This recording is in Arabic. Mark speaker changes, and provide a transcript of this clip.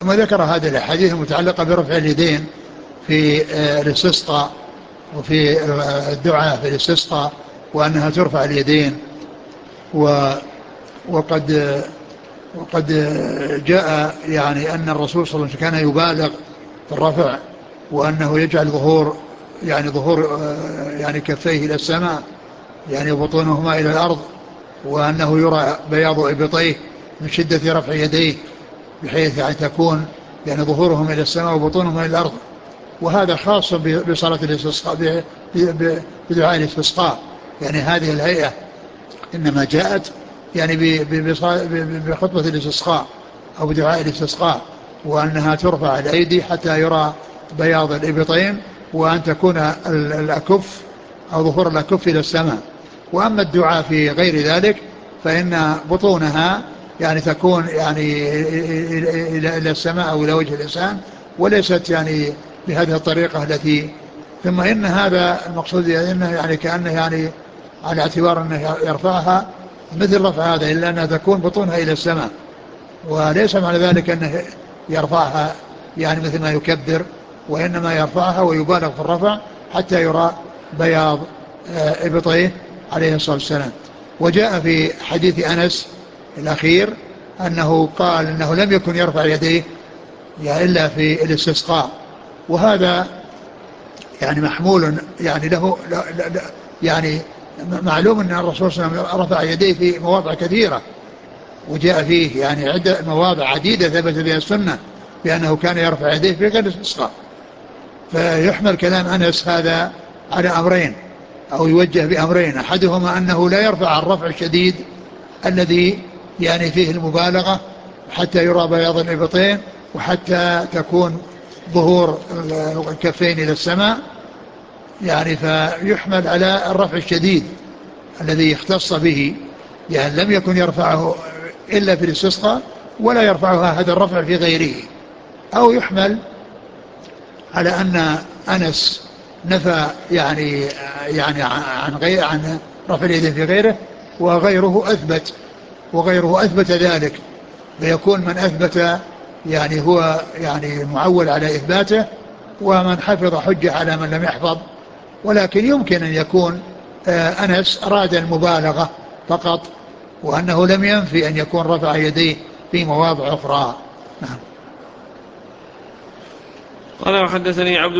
Speaker 1: ثم ذكر هذه الأحاديث المتعلقة برفع اليدين في الاستسقاء وفي الدعاء في الاستسقاء، وأنها ترفع اليدين. وقد جاء يعني أن الرسول صلى الله عليه وسلم كان يبالغ في الرفع، وأنه يجعل ظهور يعني كفيه إلى السماء، يعني بطونهما إلى الأرض، وأنه يرى بياض إبطيه من شدة رفع يديه، بحيث يعني تكون يعني ظهورهم إلى السماء وبطونهم إلى الأرض. وهذا خاص بصلاة الاستسقاء، بدعاء الاستسقاء. يعني هذه الهيئة إنما جاءت يعني بخطبة الاستسقاء أو بدعاء الاستسقاء، وأنها ترفع الأيدي حتى يرى بياض الإبطين، وأن تكون الأكف أو ظهور الأكف إلى السماء. وأما الدعاء في غير ذلك فإن بطونها يعني تكون يعني إلى السماء أو إلى وجه الإنسان، وليست يعني بهذه الطريقة التي. ثم إن هذا المقصود إنه يعني كأنه يعني على اعتبار أنه يرفعها مثل رفع هذا، إلا أنها تكون بطونها إلى السماء، وليس معنى ذلك أنه يرفعها يعني مثل ما يكبر، وإنما يرفعها ويبالغ في الرفع حتى يرى بياض إبطيه عليه الصلاة والسلام. وجاء في حديث أنس الأخير أنه قال أنه لم يكن يرفع يديه يعني إلا في الاستسقاء. وهذا يعني محمول يعني له لا يعني معلوم أن الرسول صلى الله عليه وسلم رفع يديه في مواضع كثيرة، وجاء فيه يعني عدة مواضع عديدة ثبت بها السنة بأنه كان يرفع يديه في غير الاستسقاء. فيحمل كلام أنس هذا على أمرين، أو يوجه بأمرين: أحدهما أنه لا يرفع الرفع الشديد الذي يعني فيه المبالغة حتى يرى بياض الإبطين وحتى تكون ظهور الكفين إلى السماء، يعني فيحمل على الرفع الشديد الذي اختص به، يعني لم يكن يرفعه إلا في الاستسقاء ولا يرفعها هذا الرفع في غيره. أو يحمل على أن أنس نفى يعني عن رفع اليدين في غيره، وغيره أثبت ذلك، فيكون من أثبت يعني هو يعني معول على إثباته، ومن حفظ حجة على من لم يحفظ. ولكن يمكن أن يكون أنس أراد المبالغة فقط، وأنه لم ينفي أن يكون رفع يديه في مواضع أخرى. نعم.
Speaker 2: قال: وحدثني عبد